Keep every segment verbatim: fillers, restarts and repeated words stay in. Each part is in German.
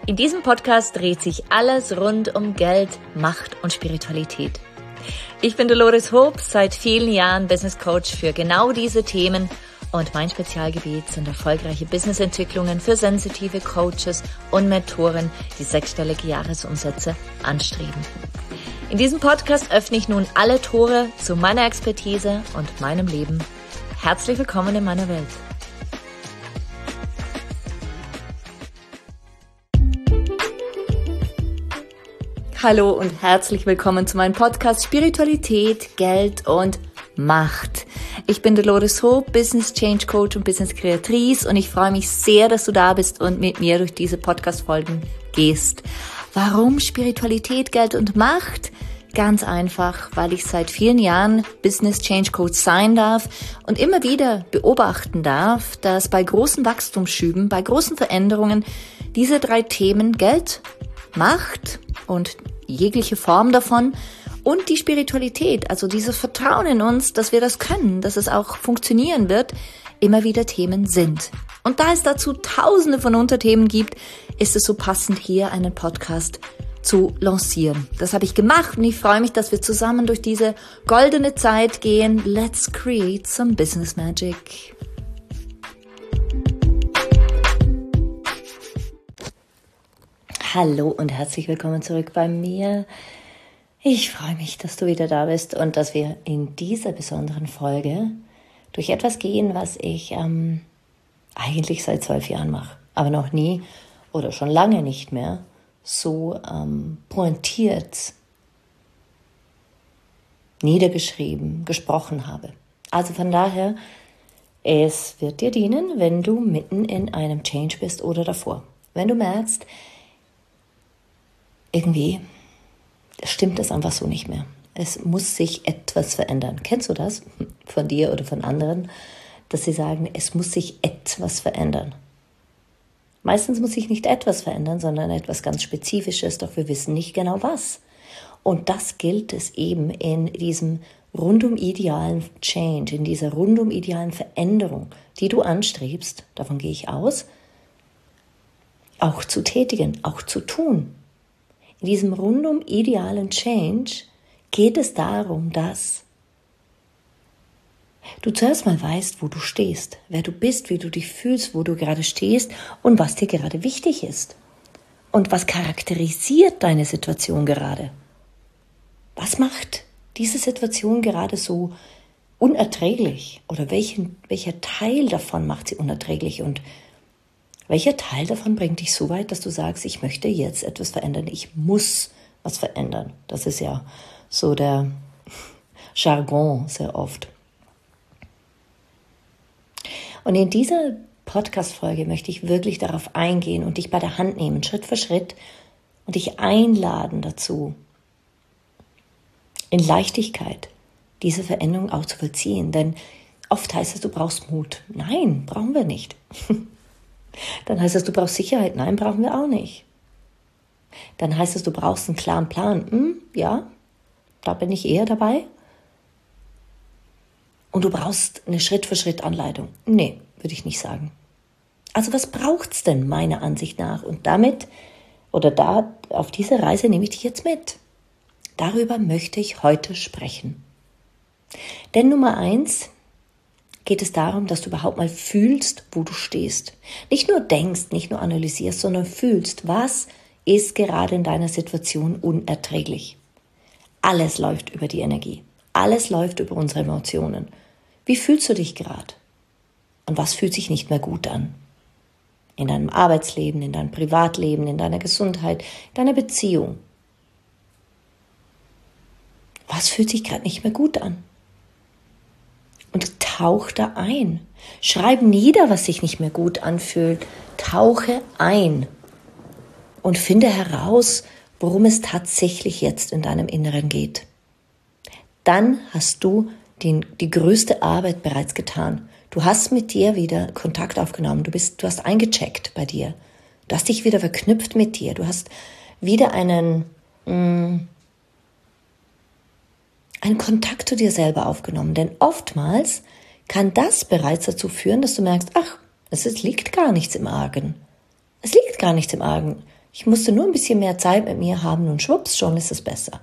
In diesem Podcast dreht sich alles rund um Geld, Macht und Spiritualität. Ich bin Dolores Hoop, seit vielen Jahren Business Coach für genau diese Themen und mein Spezialgebiet sind erfolgreiche Businessentwicklungen für sensitive Coaches und Mentoren, die sechsstellige Jahresumsätze anstreben. In diesem Podcast öffne ich nun alle Tore zu meiner Expertise und meinem Leben. Herzlich willkommen in meiner Welt. Hallo und herzlich willkommen zu meinem Podcast Spiritualität, Geld und Macht. Ich bin Dolores Hoop, Business Change Coach und Business Kreatrice und ich freue mich sehr, dass du da bist und mit mir durch diese Podcast-Folgen gehst. Warum Spiritualität, Geld und Macht? Ganz einfach, weil ich seit vielen Jahren Business Change Coach sein darf und immer wieder beobachten darf, dass bei großen Wachstumsschüben, bei großen Veränderungen diese drei Themen Geld, Macht und jegliche Form davon und die Spiritualität, also dieses Vertrauen in uns, dass wir das können, dass es auch funktionieren wird, immer wieder Themen sind. Und da es dazu tausende von Unterthemen gibt, ist es so passend, hier einen Podcast zu lancieren. Das habe ich gemacht und ich freue mich, dass wir zusammen durch diese goldene Zeit gehen. Let's create some business magic. Hallo und herzlich willkommen zurück bei mir. Ich freue mich, dass du wieder da bist und dass wir in dieser besonderen Folge durch etwas gehen, was ich ähm, eigentlich seit zwölf Jahren mache, aber noch nie oder schon lange nicht mehr so ähm, pointiert niedergeschrieben, gesprochen habe. Also von daher, es wird dir dienen, wenn du mitten in einem Change bist oder davor. Wenn du merkst, irgendwie stimmt es einfach so nicht mehr. Es muss sich etwas verändern. Kennst du das von dir oder von anderen, dass sie sagen, es muss sich etwas verändern? Meistens muss sich nicht etwas verändern, sondern etwas ganz Spezifisches, doch wir wissen nicht genau was. Und das gilt es eben in diesem rundum idealen Change, in dieser rundum idealen Veränderung, die du anstrebst, davon gehe ich aus, auch zu tätigen, auch zu tun. In diesem rundum idealen Change geht es darum, dass du zuerst mal weißt, wo du stehst, wer du bist, wie du dich fühlst, wo du gerade stehst und was dir gerade wichtig ist. Und was charakterisiert deine Situation gerade? Was macht diese Situation gerade so unerträglich? Oder welchen, welcher Teil davon macht sie unerträglich? Und welcher Teil davon bringt dich so weit, dass du sagst, ich möchte jetzt etwas verändern, ich muss was verändern? Das ist ja so der Jargon sehr oft. Und in dieser Podcast-Folge möchte ich wirklich darauf eingehen und dich bei der Hand nehmen, Schritt für Schritt, und dich einladen dazu, in Leichtigkeit diese Veränderung auch zu vollziehen. Denn oft heißt es, du brauchst Mut. Nein, brauchen wir nicht. Dann heißt es, du brauchst Sicherheit. Nein, brauchen wir auch nicht. Dann heißt es, du brauchst einen klaren Plan. Hm, ja, da bin ich eher dabei. Und du brauchst eine Schritt-für-Schritt-Anleitung. Nee, würde ich nicht sagen. Also was braucht's denn meiner Ansicht nach? Und damit, oder da, auf diese Reise nehme ich dich jetzt mit. Darüber möchte ich heute sprechen. Denn Nummer eins, geht es darum, dass du überhaupt mal fühlst, wo du stehst. Nicht nur denkst, nicht nur analysierst, sondern fühlst, was ist gerade in deiner Situation unerträglich. Alles läuft über die Energie. Alles läuft über unsere Emotionen. Wie fühlst du dich gerade? Und was fühlt sich nicht mehr gut an? In deinem Arbeitsleben, in deinem Privatleben, in deiner Gesundheit, in deiner Beziehung. Was fühlt sich gerade nicht mehr gut an? Und tauch da ein. Schreib nieder, was sich nicht mehr gut anfühlt. Tauche ein und finde heraus, worum es tatsächlich jetzt in deinem Inneren geht. Dann hast du den, die größte Arbeit bereits getan. Du hast mit dir wieder Kontakt aufgenommen. Du bist, du hast eingecheckt bei dir. Du hast dich wieder verknüpft mit dir. Du hast wieder einen, mh, einen Kontakt zu dir selber aufgenommen. Denn oftmals kann das bereits dazu führen, dass du merkst, ach, es liegt gar nichts im Argen. Es liegt gar nichts im Argen. Ich musste nur ein bisschen mehr Zeit mit mir haben und schwupps, schon ist es besser.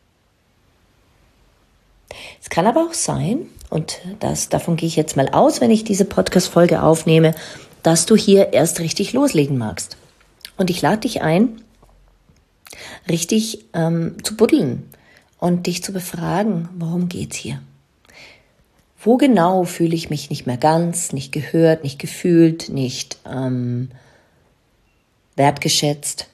Es kann aber auch sein, und das, davon gehe ich jetzt mal aus, wenn ich diese Podcast-Folge aufnehme, dass du hier erst richtig loslegen magst. Und ich lade dich ein, richtig ähm, zu buddeln und dich zu befragen, worum geht's hier? Wo genau fühle ich mich nicht mehr ganz, nicht gehört, nicht gefühlt, nicht ähm, wertgeschätzt?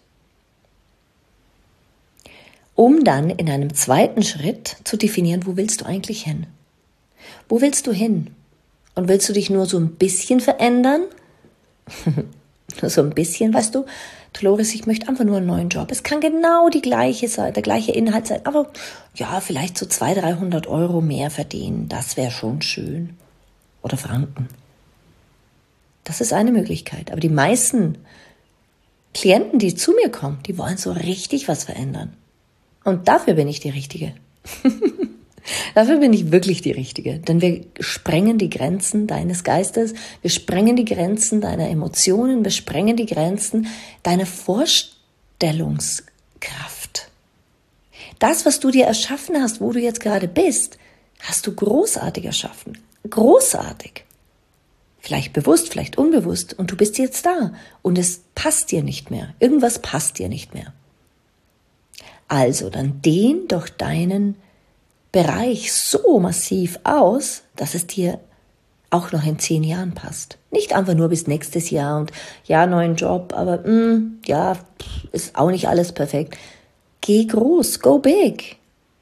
Um dann in einem zweiten Schritt zu definieren, wo willst du eigentlich hin? Wo willst du hin? Und willst du dich nur so ein bisschen verändern? Nur so ein bisschen, weißt du, Dolores, ich möchte einfach nur einen neuen Job. Es kann genau die gleiche sein, der gleiche Inhalt sein, aber ja, vielleicht so zweihundert, dreihundert Euro mehr verdienen, das wäre schon schön. Oder Franken. Das ist eine Möglichkeit. Aber die meisten Klienten, die zu mir kommen, die wollen so richtig was verändern. Und dafür bin ich die Richtige. Dafür bin ich wirklich die Richtige. Denn wir sprengen die Grenzen deines Geistes, wir sprengen die Grenzen deiner Emotionen, wir sprengen die Grenzen deiner Vorstellungskraft. Das, was du dir erschaffen hast, wo du jetzt gerade bist, hast du großartig erschaffen. Großartig. Vielleicht bewusst, vielleicht unbewusst. Und du bist jetzt da. Und es passt dir nicht mehr. Irgendwas passt dir nicht mehr. Also, dann dehn doch deinen Bereich so massiv aus, dass es dir auch noch in zehn Jahren passt. Nicht einfach nur bis nächstes Jahr und ja, neuen Job, aber mh, ja, ist auch nicht alles perfekt. Geh groß, go big.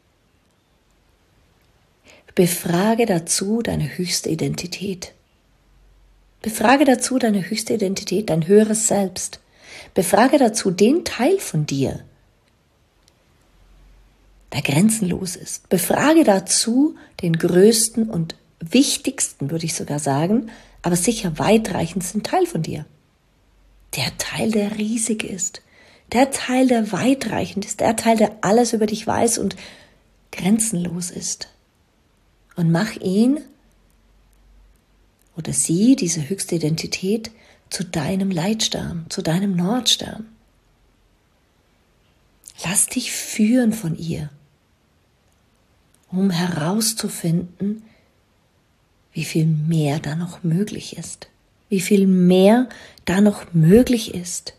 Befrage dazu deine höchste Identität. Befrage dazu deine höchste Identität, dein höheres Selbst. Befrage dazu den Teil von dir, der grenzenlos ist. Befrage dazu den größten und wichtigsten, würde ich sogar sagen, aber sicher weitreichendsten Teil von dir. Der Teil, der riesig ist. Der Teil, der weitreichend ist. Der Teil, der alles über dich weiß und grenzenlos ist. Und mach ihn oder sie, diese höchste Identität, zu deinem Leitstern, zu deinem Nordstern. Lass dich führen von ihr, um herauszufinden, wie viel mehr da noch möglich ist. Wie viel mehr da noch möglich ist.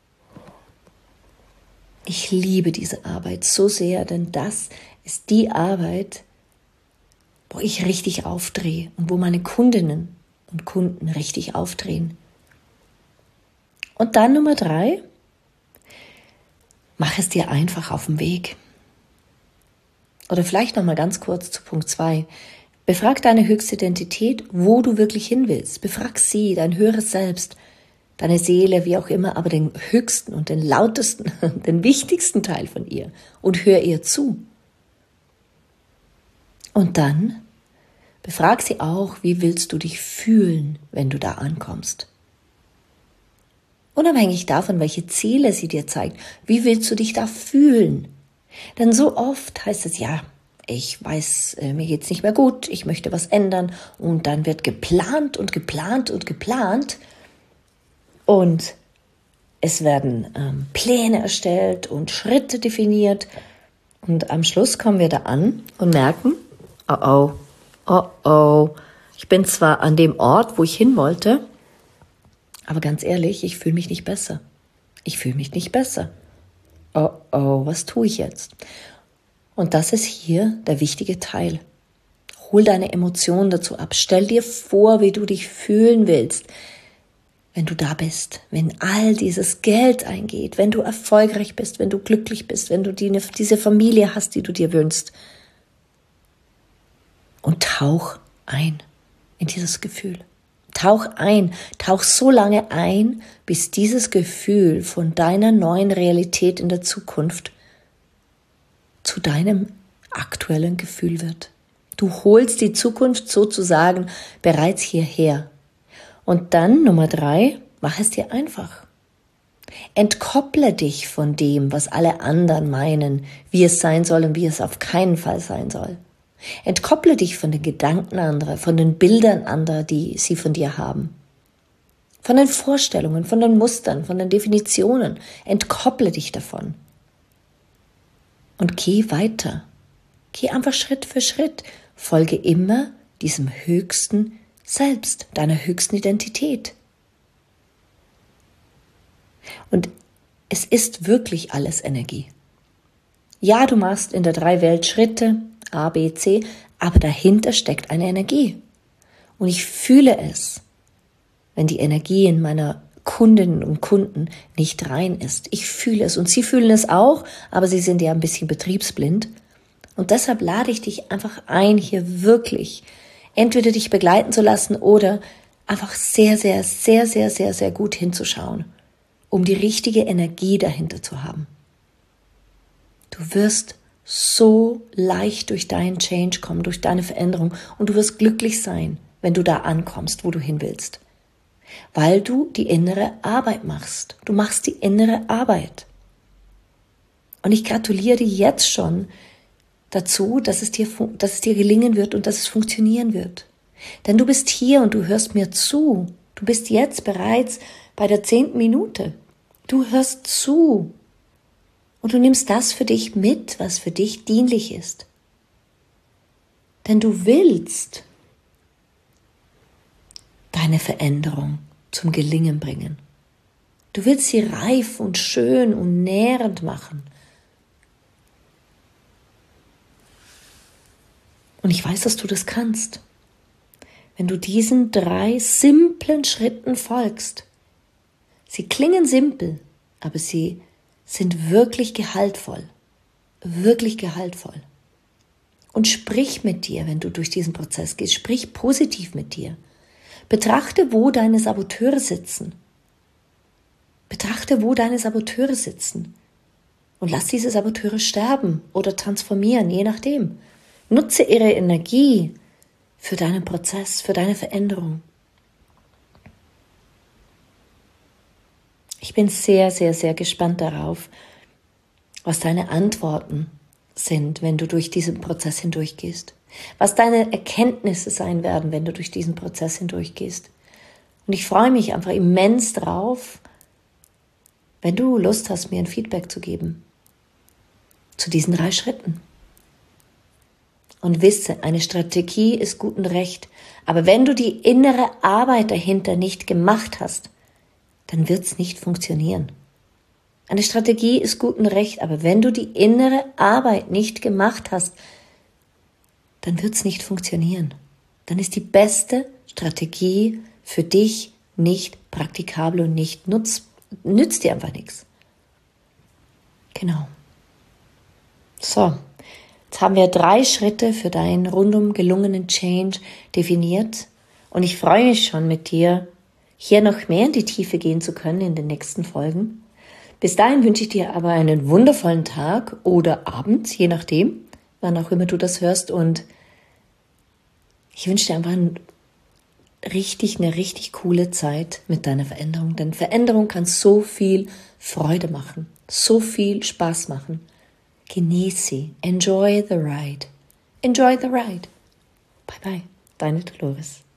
Ich liebe diese Arbeit so sehr, denn das ist die Arbeit, wo ich richtig aufdrehe und wo meine Kundinnen und Kunden richtig aufdrehen. Und dann Nummer drei, mach es dir einfach auf dem Weg. Oder vielleicht noch mal ganz kurz zu Punkt zwei. Befrag deine höchste Identität, wo du wirklich hin willst. Befrag sie, dein höheres Selbst, deine Seele, wie auch immer, aber den höchsten und den lautesten, den wichtigsten Teil von ihr. Und hör ihr zu. Und dann befrag sie auch, wie willst du dich fühlen, wenn du da ankommst. Unabhängig davon, welche Ziele sie dir zeigt, wie willst du dich da fühlen? Denn so oft heißt es, ja, ich weiß, äh, mir geht's nicht mehr gut, ich möchte was ändern und dann wird geplant und geplant und geplant und es werden ähm, Pläne erstellt und Schritte definiert und am Schluss kommen wir da an und merken, oh oh, oh oh, ich bin zwar an dem Ort, wo ich hin wollte, aber ganz ehrlich, ich fühle mich nicht besser. Ich fühle mich nicht besser. Oh oh, was tue ich jetzt? Und das ist hier der wichtige Teil. Hol deine Emotionen dazu ab. Stell dir vor, wie du dich fühlen willst, wenn du da bist, wenn all dieses Geld eingeht, wenn du erfolgreich bist, wenn du glücklich bist, wenn du die, diese Familie hast, die du dir wünschst. Und tauch ein in dieses Gefühl. Tauch ein, tauch so lange ein, bis dieses Gefühl von deiner neuen Realität in der Zukunft zu deinem aktuellen Gefühl wird. Du holst die Zukunft sozusagen bereits hierher. Und dann, Nummer drei, mach es dir einfach. Entkopple dich von dem, was alle anderen meinen, wie es sein soll und wie es auf keinen Fall sein soll. Entkopple dich von den Gedanken anderer, von den Bildern anderer, die sie von dir haben. Von den Vorstellungen, von den Mustern, von den Definitionen. Entkopple dich davon. Und geh weiter. Geh einfach Schritt für Schritt. Folge immer diesem höchsten Selbst, deiner höchsten Identität. Und es ist wirklich alles Energie. Ja, du machst in der Drei-Welt Schritte, A, B, C, aber dahinter steckt eine Energie. Und ich fühle es, wenn die Energie in meiner Kundinnen und Kunden nicht rein ist. Ich fühle es und sie fühlen es auch, aber sie sind ja ein bisschen betriebsblind. Und deshalb lade ich dich einfach ein, hier wirklich entweder dich begleiten zu lassen oder einfach sehr, sehr, sehr, sehr, sehr, sehr gut hinzuschauen, um die richtige Energie dahinter zu haben. Du wirst so leicht durch deinen Change kommen, durch deine Veränderung und du wirst glücklich sein, wenn du da ankommst, wo du hin willst. Weil du die innere Arbeit machst. Du machst die innere Arbeit. Und ich gratuliere dir jetzt schon dazu, dass es dir, dass es dir gelingen wird und dass es funktionieren wird. Denn du bist hier und du hörst mir zu. Du bist jetzt bereits bei der zehnten Minute. Du hörst zu. Und du nimmst das für dich mit, was für dich dienlich ist. Denn du willst deine Veränderung zum Gelingen bringen. Du willst sie reif und schön und nährend machen. Und ich weiß, dass du das kannst. Wenn du diesen drei simplen Schritten folgst. Sie klingen simpel, aber sie sind wirklich gehaltvoll. Wirklich gehaltvoll. Und sprich mit dir, wenn du durch diesen Prozess gehst. Sprich positiv mit dir. Betrachte, wo deine Saboteure sitzen. Betrachte, wo deine Saboteure sitzen. Und lass diese Saboteure sterben oder transformieren, je nachdem. Nutze ihre Energie für deinen Prozess, für deine Veränderung. Ich bin sehr, sehr, sehr gespannt darauf, was deine Antworten sind, wenn du durch diesen Prozess hindurchgehst. Was deine Erkenntnisse sein werden, wenn du durch diesen Prozess hindurchgehst. Und ich freue mich einfach immens drauf, wenn du Lust hast, mir ein Feedback zu geben zu diesen drei Schritten. Und wisse, eine Strategie ist gut und recht, aber wenn du die innere Arbeit dahinter nicht gemacht hast, dann wird es nicht funktionieren. Eine Strategie ist gut und recht, aber wenn du die innere Arbeit nicht gemacht hast, dann wird es nicht funktionieren. Dann ist die beste Strategie für dich nicht praktikabel und nicht nutz, nützt dir einfach nichts. Genau. So, jetzt haben wir drei Schritte für deinen rundum gelungenen Change definiert und ich freue mich schon mit dir, hier noch mehr in die Tiefe gehen zu können in den nächsten Folgen. Bis dahin wünsche ich dir aber einen wundervollen Tag oder Abend, je nachdem, wann auch immer du das hörst. Und ich wünsche dir einfach ein richtig, eine richtig coole Zeit mit deiner Veränderung. Denn Veränderung kann so viel Freude machen, so viel Spaß machen. Genieße sie. Enjoy the ride. Enjoy the ride. Bye bye. Deine Dolores.